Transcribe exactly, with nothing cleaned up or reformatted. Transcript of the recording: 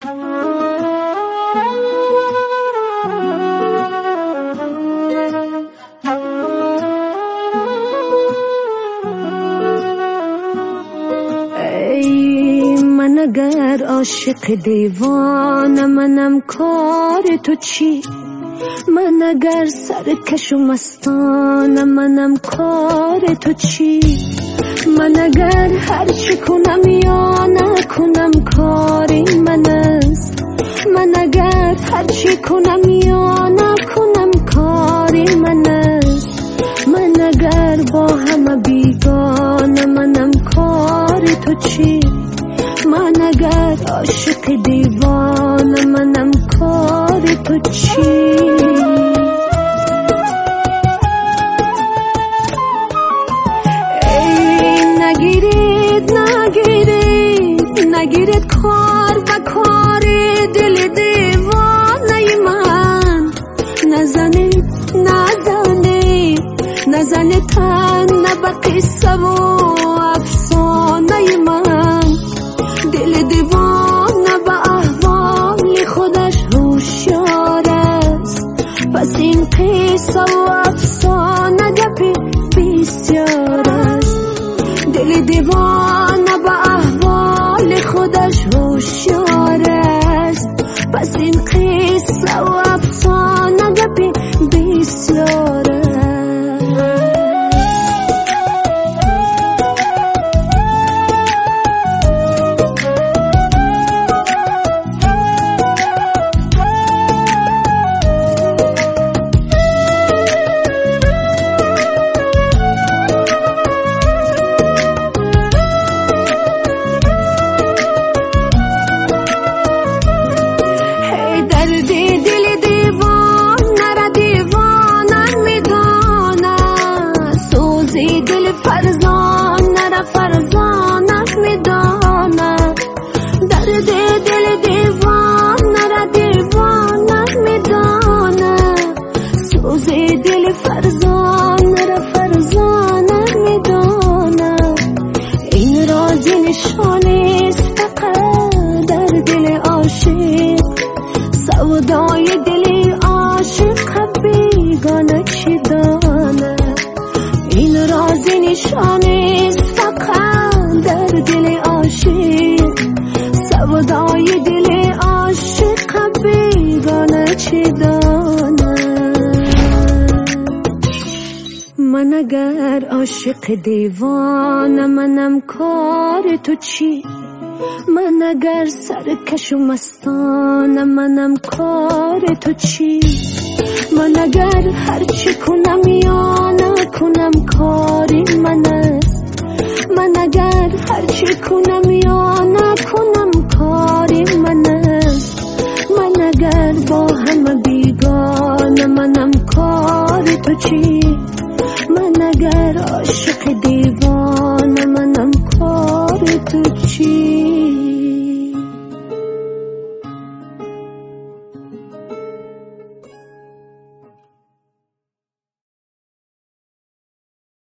من اگر عاشق دیوانه منم کار تو چی؟ من اگر سرکش و مستانه منم کار تو چی؟ من اگر هر چی کنم یا نکنم کاری من است. من اگر هر چی کنم یا نکنم کاری من است. من اگر با همه بیگانه منم کار تو چی؟ من اگر عاشق دیوانه منم کار تو چی؟ ای نگیرید نگیرید نگیرید کار و کار دل دیوانه من. نزنید نزنید نزنید تن به قصه و افسانه من. دل دیوانه به احوال خودش هوشیار است. پس این قصه و افسانه گپی بسیار است. دل دیوانه به احوال خودش هوشیار است. پس این قصه و افسانه گپی بسیار است. فرزانت میدانه درد دل دیوانه را دیوانت میدانه. سوز دل فرزانه را فرزانت میدانه. این راز نشانیست فقط در دل عاشق. سودای دل عاشق بیگانه چی دانه. این راز نشانیست در دل عاشق. سودای دل عاشق بیگانه چی دانه. من اگر عاشق دیوانه منم کار تو چی؟ من اگر سرکش و مستانه منم کار تو چی؟ من اگر هر چی کنم یا نکنم کاری من است. من اگر هر چی کنم یا نکنم کاری من است. من اگر با همه بیگانه منم کار تو چی؟ من اگر عاشق دی